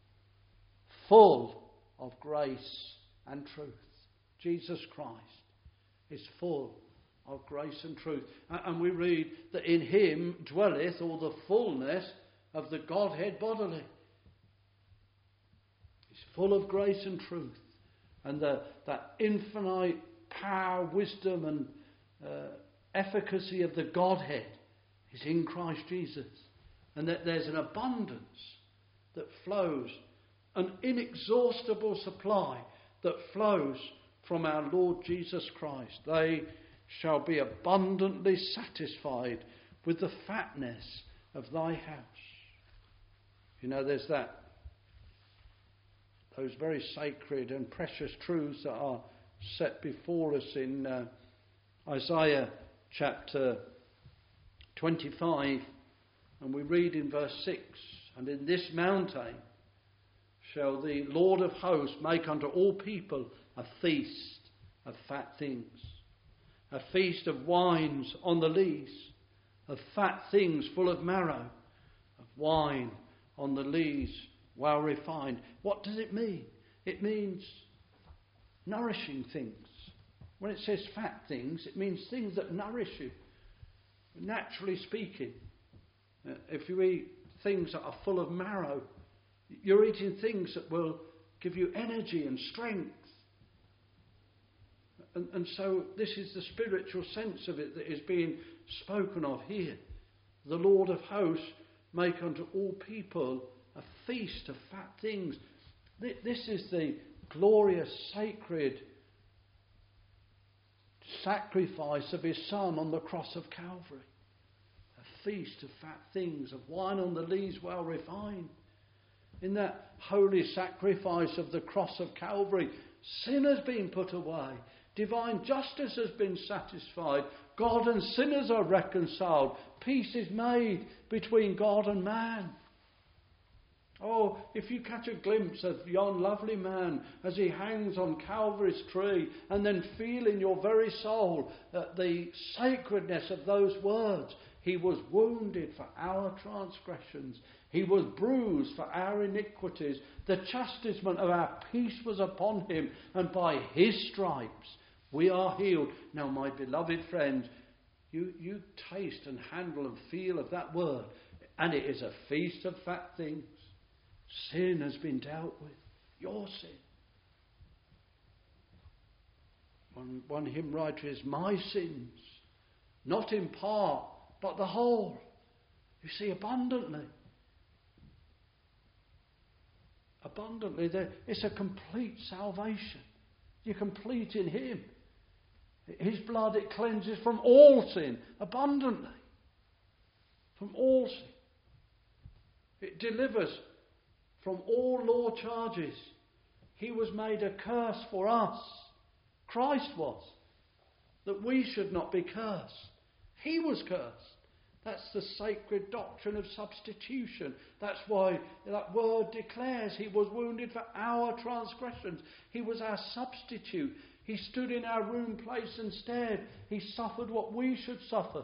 full of grace and truth. Jesus Christ is full of grace and truth. And we read that in him dwelleth all the fullness of the Godhead bodily. He's full of grace and truth. And the, that infinite power, wisdom and uh, efficacy of the Godhead is in Christ Jesus. And that there's an abundance that flows, an inexhaustible supply that flows from our Lord Jesus Christ. They shall be abundantly satisfied with the fatness of thy house. You know, there's that, those very sacred and precious truths that are set before us in uh, Isaiah chapter twenty-five, and we read in verse six, and in this mountain shall the Lord of hosts make unto all people a feast of fat things, a feast of wines on the lees, of fat things full of marrow, of wine on the lees well refined. What does it mean? It means nourishing things. When it says fat things, it means things that nourish you. Naturally speaking, uh, if you eat things that are full of marrow, you're eating things that will give you energy and strength. And, and so this is the spiritual sense of it that is being spoken of here. The Lord of hosts make unto all people a feast of fat things. This is the glorious, sacred sacrifice of his Son on the cross of Calvary. A feast of fat things, of wine on the lees well refined. In that holy sacrifice of the cross of Calvary, sin has been put away. Divine justice has been satisfied. God and sinners are reconciled. Peace is made between God and man. Oh, if you catch a glimpse of yon lovely man as he hangs on Calvary's tree, and then feel in your very soul uh, the sacredness of those words. He was wounded for our transgressions. He was bruised for our iniquities. The chastisement of our peace was upon him, and by his stripes we are healed. Now, my beloved friends, you, you taste and handle and feel of that word, and it is a feast of fat things. Sin has been dealt with. Your sin. One, one hymn writer is, my sins, not in part, but the whole. You see, abundantly. Abundantly. There, it's a complete salvation. You're complete in him. His blood, it cleanses from all sin, abundantly. From all sin. It delivers from all law charges. He was made a curse for us. Christ was. That we should not be cursed. He was cursed. That's the sacred doctrine of substitution. That's why that word declares he was wounded for our transgressions. He was our substitute. He stood in our room, place and stead. He suffered what we should suffer.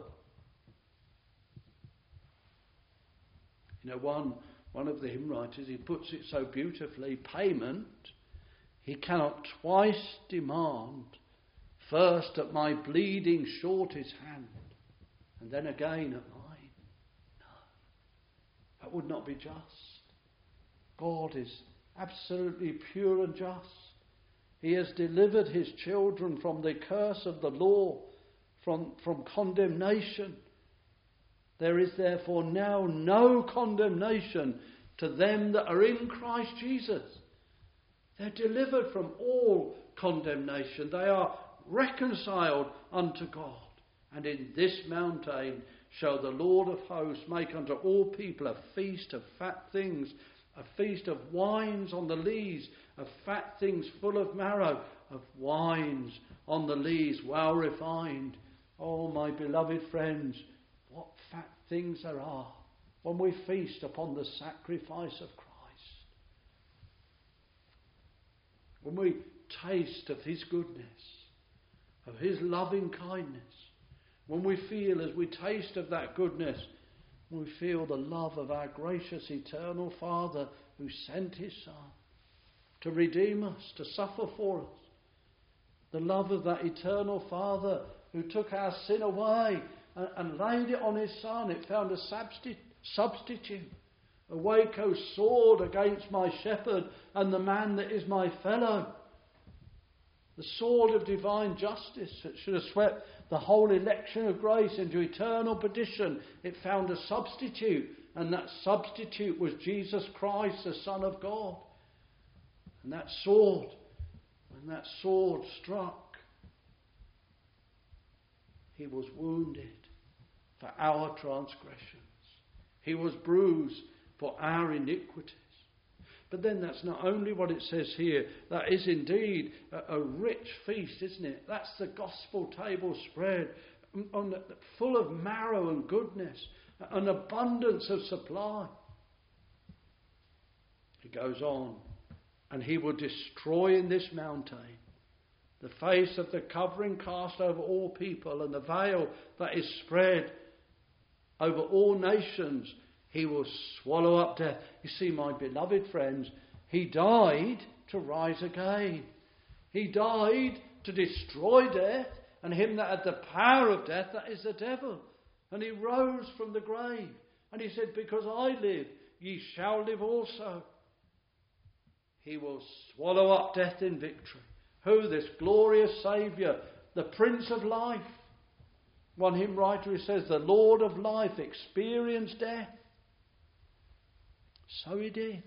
You know, one, one of the hymn writers, he puts it so beautifully, payment he cannot twice demand, first at my bleeding shortest hand, and then again at mine. No, that would not be just. God is absolutely pure and just. He has delivered his children from the curse of the law, from, from condemnation. There is therefore now no condemnation to them that are in Christ Jesus. They're delivered from all condemnation. They are reconciled unto God. And in this mountain shall the Lord of hosts make unto all people a feast of fat things, a feast of wines on the lees, of fat things full of marrow, of wines on the lees well refined. Oh, my beloved friends, what fat things there are when we feast upon the sacrifice of Christ. When we taste of his goodness, of his loving kindness, when we feel, as we taste of that goodness, we feel the love of our gracious eternal Father who sent his Son to redeem us, to suffer for us. The love of that eternal Father who took our sin away and, and laid it on his Son. It found a substi- substitute. Awake, O sword, against my shepherd and the man that is my fellow. The sword of divine justice that should have swept the whole election of grace into eternal perdition. It found a substitute, and that substitute was Jesus Christ, the Son of God. And that sword, when that sword struck, he was wounded for our transgressions. He was bruised for our iniquities. But then that's not only what it says here. That is indeed a, a rich feast, isn't it? That's the gospel table spread, on the, full of marrow and goodness, an abundance of supply. He goes on, and he will destroy in this mountain the face of the covering cast over all people, and the veil that is spread over all nations. He will swallow up death. You see, my beloved friends, he died to rise again. He died to destroy death, and him that had the power of death, that is the devil. And he rose from the grave. And he said, because I live, ye shall live also. He will swallow up death in victory. Who? This glorious Saviour, the Prince of Life. One hymn writer who says, the Lord of life experienced death. So he did.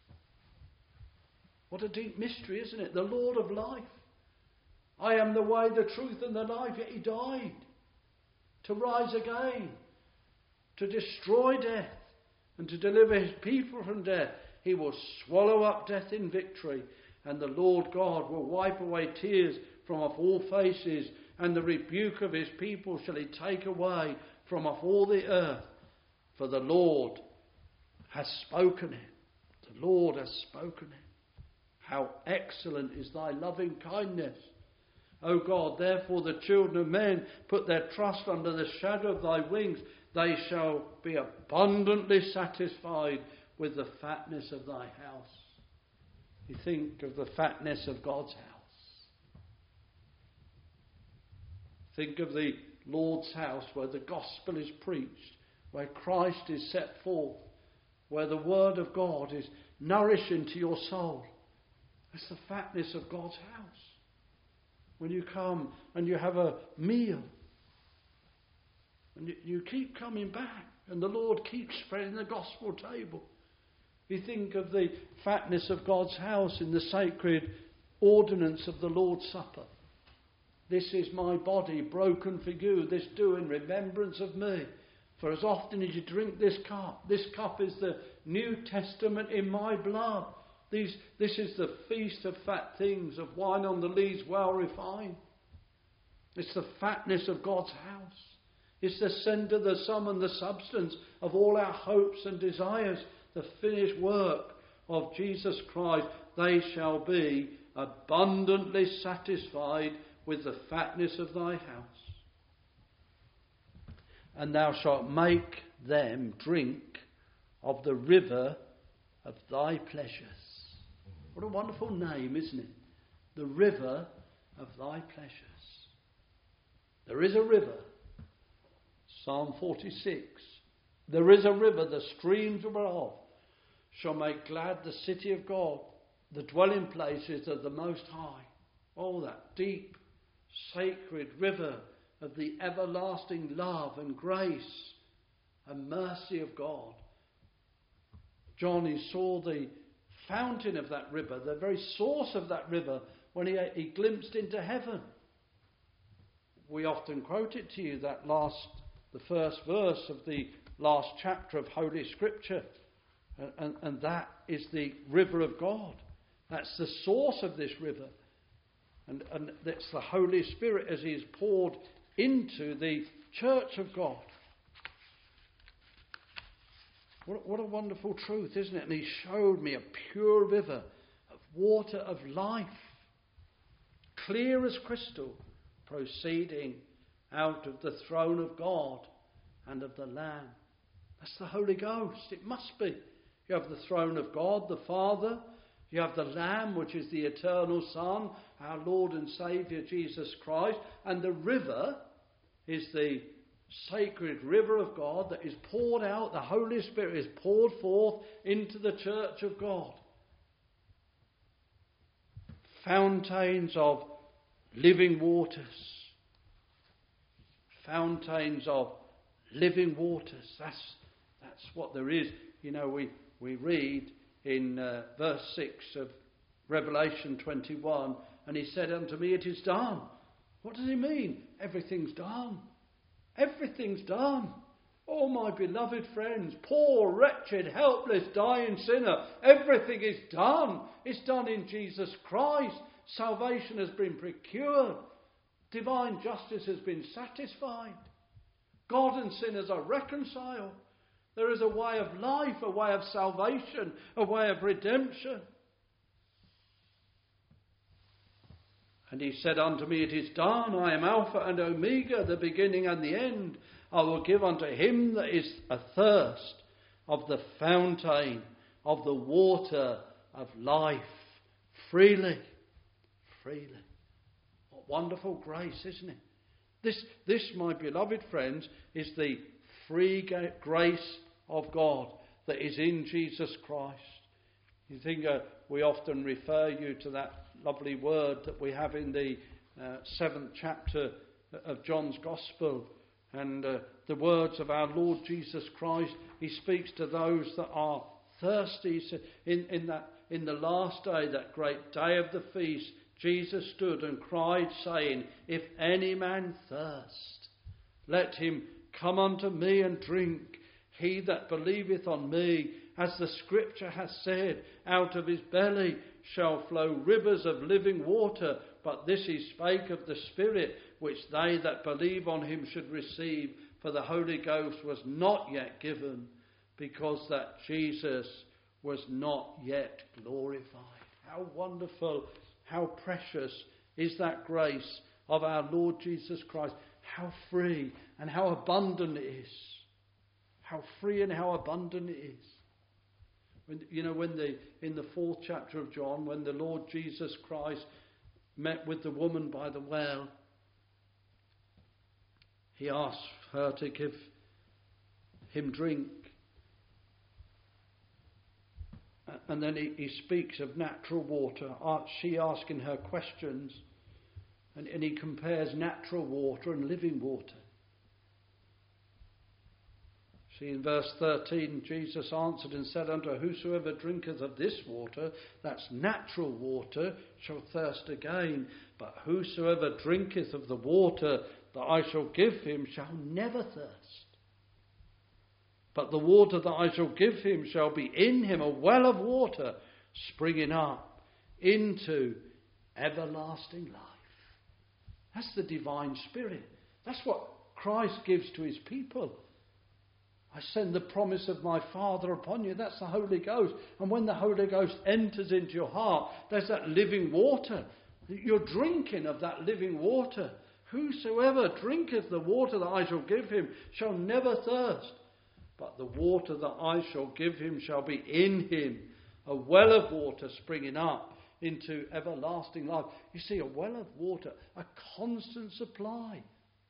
What a deep mystery, isn't it? The Lord of life. I am the way, the truth and the life. Yet he died to rise again, to destroy death and to deliver his people from death. He will swallow up death in victory, and the Lord God will wipe away tears from off all faces, and the rebuke of his people shall he take away from off all the earth. For the Lord has spoken it. The Lord has spoken it. How excellent is thy loving kindness. O God, therefore the children of men put their trust under the shadow of thy wings. They shall be abundantly satisfied with the fatness of thy house. You think of the fatness of God's house. Think of the Lord's house where the gospel is preached, where Christ is set forth, where the word of God is nourished into your soul. That's the fatness of God's house. When you come and you have a meal, and you, you keep coming back, and the Lord keeps spreading the gospel table. You think of the fatness of God's house in the sacred ordinance of the Lord's Supper. This is my body broken for you. This do in remembrance of me. For as often as you drink this cup, this cup is the New Testament in my blood. These, this is the feast of fat things, of wine on the lees well refined. It's the fatness of God's house. It's the centre, the sum and the substance of all our hopes and desires. The finished work of Jesus Christ. They shall be abundantly satisfied with the fatness of thy house. And thou shalt make them drink of the river of thy pleasures. What a wonderful name, isn't it? The river of thy pleasures. There is a river. Psalm forty-six. There is a river, the streams whereof shall make glad the city of God, the dwelling places of the Most High. Oh, that deep, sacred river of the everlasting love and grace and mercy of God. John, he saw the fountain of that river, the very source of that river, when he, he glimpsed into heaven. We often quote it to you, that last, the first verse of the last chapter of Holy Scripture. And, and, and that is the river of God. That's the source of this river. And, and that's the Holy Spirit as he is poured into the church of God. What, what a wonderful truth, isn't it? And he showed me a pure river of water of life, clear as crystal, proceeding out of the throne of God and of the Lamb. That's the Holy Ghost. It must be. You have the throne of God, the Father. You have the Lamb, which is the eternal Son, our Lord and Saviour, Jesus Christ. And the river is the sacred river of God that is poured out. The Holy Spirit is poured forth into the church of God. Fountains of living waters. Fountains of living waters. That's, that's what there is. You know, we, we read in uh, verse six of Revelation twenty-one, and he said unto me, it is done. What does he mean? Everything's done. Everything's done. Oh, my beloved friends, poor, wretched, helpless, dying sinner, everything is done. It's done in Jesus Christ. Salvation has been procured. Divine justice has been satisfied. God and sinners are reconciled. There is a way of life, a way of salvation, a way of redemption. And he said unto me, it is done. I am Alpha and Omega, the beginning and the end. I will give unto him that is athirst of the fountain of the water of life freely. Freely. What wonderful grace, isn't it? This, this, my beloved friends, is the free grace of God that is in Jesus Christ. You think uh, we often refer you to that lovely word that we have in the uh, seventh chapter of John's Gospel, and uh, the words of our Lord Jesus Christ. He speaks to those that are thirsty. In, in, that, in the last day, that great day of the feast, Jesus stood and cried, saying, if any man thirst, let him come unto me and drink. He that believeth on me, as the Scripture hath said, out of his belly shall flow rivers of living water. But this he spake of the Spirit, which they that believe on him should receive. For the Holy Ghost was not yet given, because that Jesus was not yet glorified. How wonderful, how precious is that grace of our Lord Jesus Christ. How free and how abundant it is. How free and how abundant it is. When, you know, when the in the fourth chapter of John, when the Lord Jesus Christ met with the woman by the well, he asked her to give him drink. And then he, he speaks of natural water, she asking her questions, and, and he compares natural water and living water. See, in verse thirteen, Jesus answered and said unto her, whosoever drinketh of this water, that's natural water, shall thirst again. But whosoever drinketh of the water that I shall give him shall never thirst. But the water that I shall give him shall be in him a well of water springing up into everlasting life. That's the divine Spirit. That's what Christ gives to his people. I send the promise of my Father upon you. That's the Holy Ghost. And when the Holy Ghost enters into your heart, there's that living water. You're drinking of that living water. Whosoever drinketh the water that I shall give him shall never thirst. But the water that I shall give him shall be in him, a well of water springing up into everlasting life. You see, a well of water, a constant supply.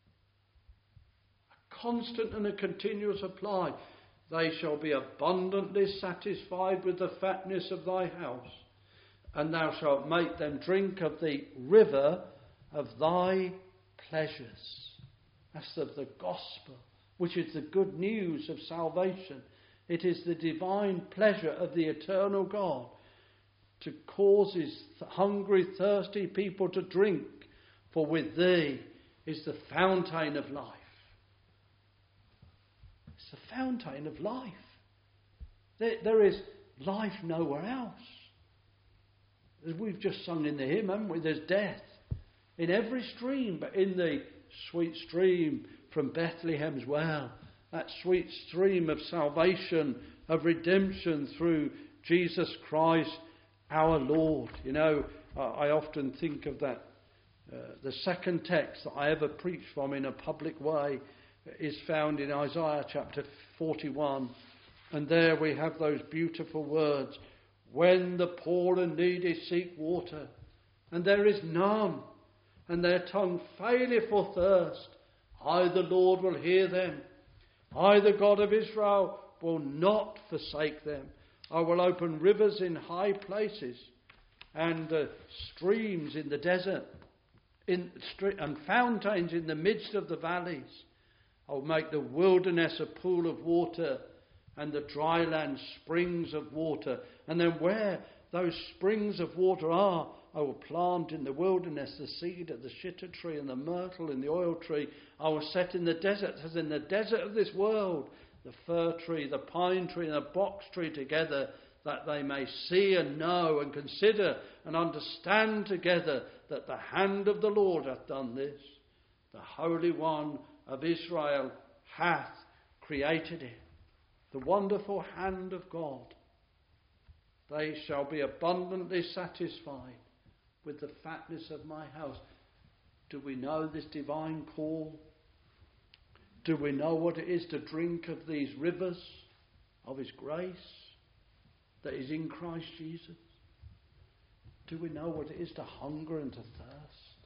A constant and a continual supply. They shall be abundantly satisfied with the fatness of thy house, and thou shalt make them drink of the river of thy pleasures. That's of the gospel, which is the good news of salvation. It is the divine pleasure of the eternal God to cause his hungry, thirsty people to drink. For with thee is the fountain of life. It's the fountain of life. There, there is life nowhere else. As we've just sung in the hymn, haven't we? There's death in every stream, but in the sweet stream from Bethlehem's well, that sweet stream of salvation, of redemption through Jesus Christ our Lord. You know, I often think of that. Uh, the second text that I ever preached from in a public way is found in Isaiah chapter forty-one. And there we have those beautiful words. When the poor and needy seek water, and there is none, and their tongue faileth for thirst, I, the Lord, will hear them. I, the God of Israel, will not forsake them. I will open rivers in high places, and uh, streams in the desert, in, and fountains in the midst of the valleys. I will make the wilderness a pool of water, and the dry land springs of water. And then where those springs of water are, I will plant in the wilderness the seed of the shittah tree and the myrtle and the oil tree. I will set in the desert, as in the desert of this world, the fir tree, the pine tree and the box tree together, that they may see and know and consider and understand together that the hand of the Lord hath done this. The Holy One of Israel hath created it. The wonderful hand of God. They shall be abundantly satisfied with the fatness of my house. Do we know this divine call? Do we know what it is to drink of these rivers of his grace that is in Christ Jesus? Do we know what it is to hunger and to thirst?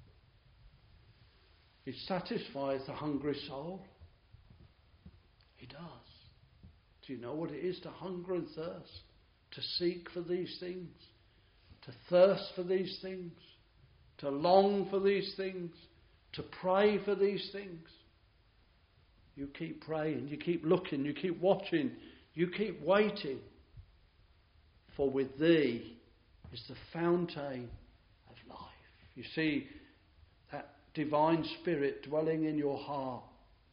He satisfies the hungry soul. He does. Do you know what it is to hunger and thirst? To seek for these things? To thirst for these things? To long for these things? To pray for these things? You keep praying, you keep looking, you keep watching, you keep waiting. For with thee is the fountain of life. You see, that divine Spirit dwelling in your heart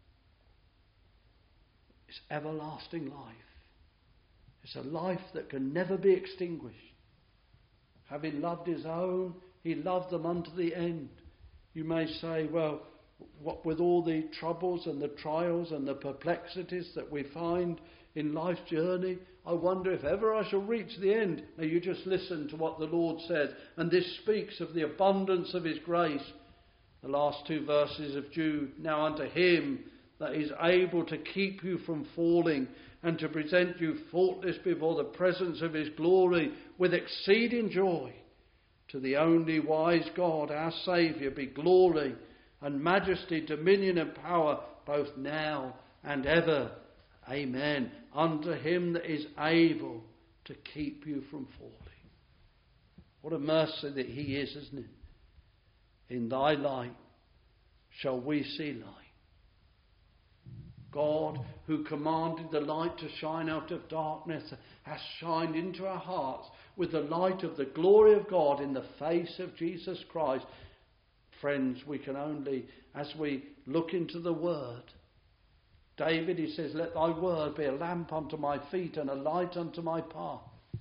is everlasting life. It's a life that can never be extinguished. Having loved his own, he loved them unto the end. You may say, well, what with all the troubles and the trials and the perplexities that we find in life's journey, I wonder if ever I shall reach the end. Now you just listen to what the Lord says. And this speaks of the abundance of his grace. The last two verses of Jude. Now unto him that is able to keep you from falling and to present you faultless before the presence of his glory with exceeding joy. To the only wise God, our Saviour, be glory and majesty, dominion and power, both now and ever. Amen. Unto him that is able to keep you from falling. What a mercy that he is, isn't it? In thy light shall we see light. God, who commanded the light to shine out of darkness, has shined into our hearts with the light of the glory of God in the face of Jesus Christ. Friends, we can only, as we look into the Word, David, he says, let thy word be a lamp unto my feet and a light unto my path.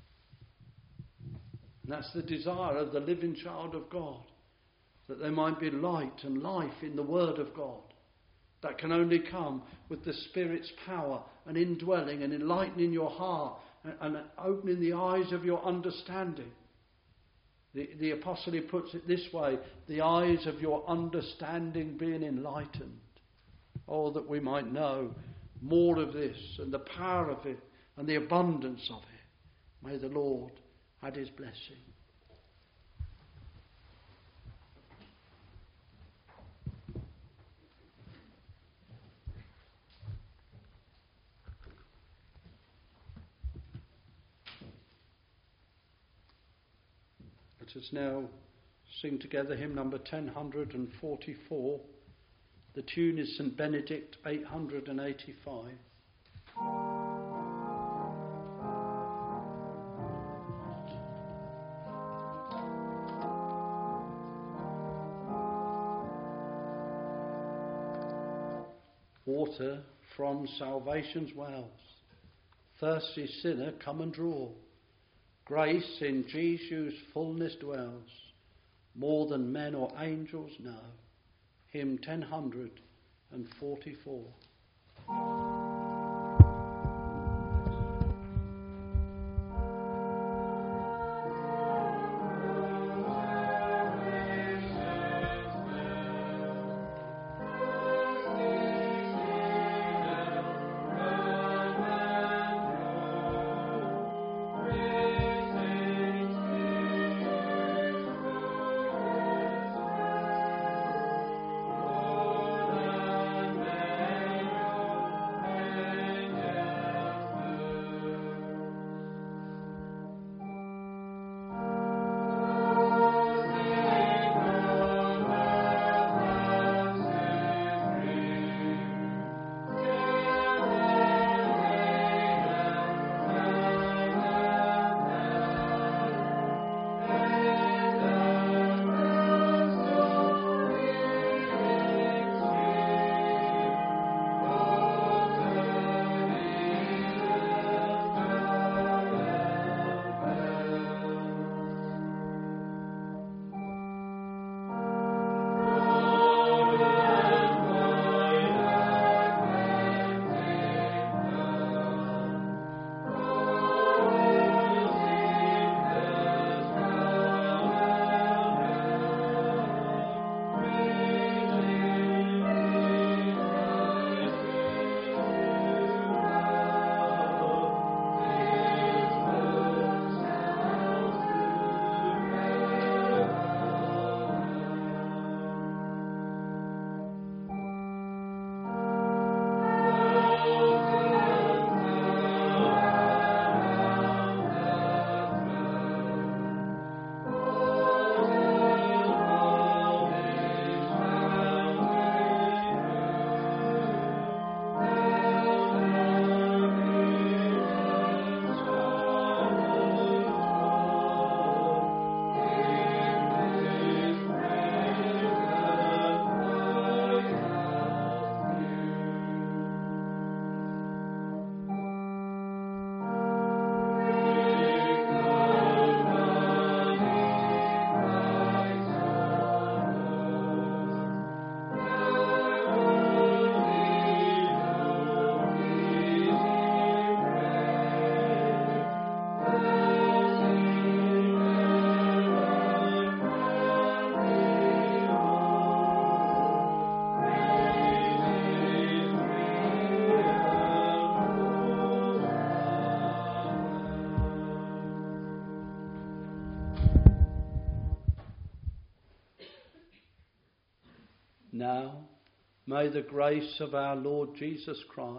And that's the desire of the living child of God, that there might be light and life in the Word of God. That can only come with the Spirit's power and indwelling and enlightening your heart and, and opening the eyes of your understanding. The, the apostle, he puts it this way, the eyes of your understanding being enlightened. Oh, that we might know more of this and the power of it and the abundance of it. May the Lord add his blessing. Let us now sing together hymn number ten forty-four. The tune is Saint Benedict eight hundred eighty-five. Water from salvation's wells, thirsty sinner, come and draw. Grace in Jesus' fullness dwells, more than men or angels know. Hymn ten forty-four. Now, may the grace of our Lord Jesus Christ,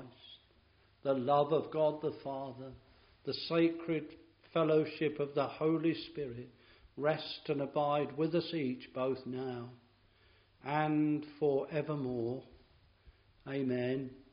the love of God the Father, the sacred fellowship of the Holy Spirit rest and abide with us each, both now and forevermore. Amen.